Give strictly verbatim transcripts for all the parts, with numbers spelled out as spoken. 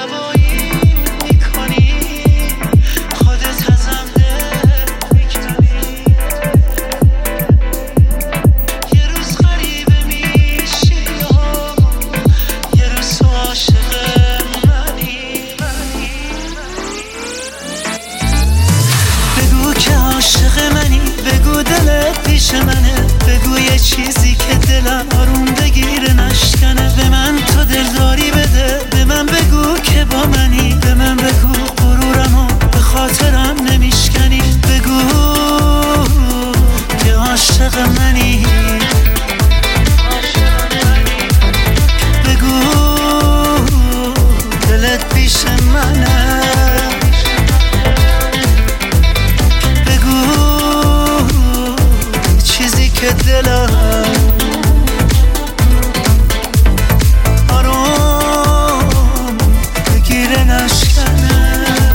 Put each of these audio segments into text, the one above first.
منه، بگو یه چیزی که دلم آروم بگیره نشکنه. به من تو دلداری بده، به من بگو که با منی، به من بگو غرورمو به خاطرم نمیشکنی. بگو که عاشق منی، بگو دلت پیش منه، که دلم آروم بگیره نشکنه.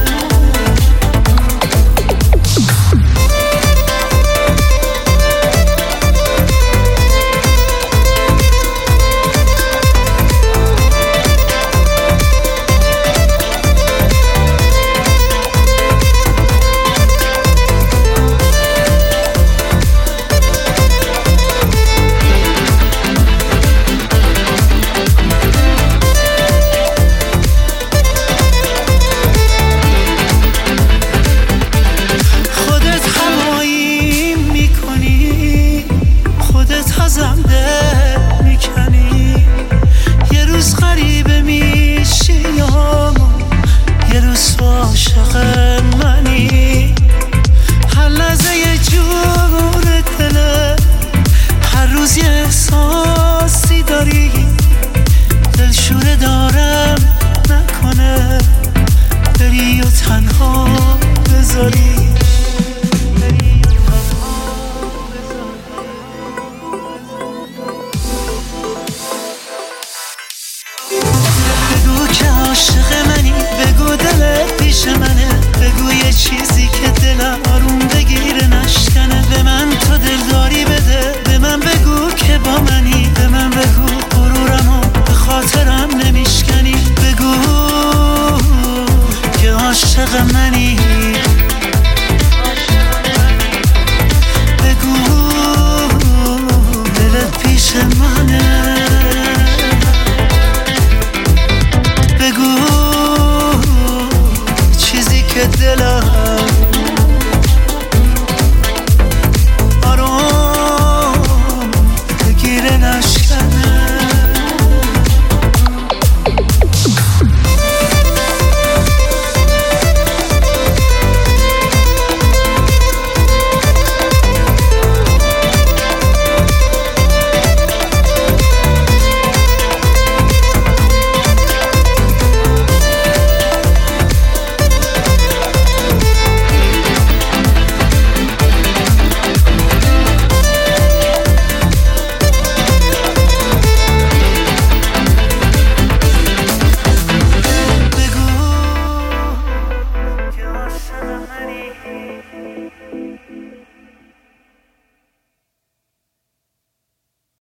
ازم دل میکنی، یه روز غریبه میشی یا یه روز عاشق منی. هر لحظه یه جور دله، هر روز یه احساسی داری. دلشوره دارم نکنه بری و تنها بذاری. بگو که عاشق منی، بگو دلت پیش منه، بگو یه چیزی که دلم آروم بگیره نشکنه. به من تو دلداری بده، به من بگو که با منی، به من بگو غرورمو به خاطرم نمیشکنی. بگو که عاشق منی.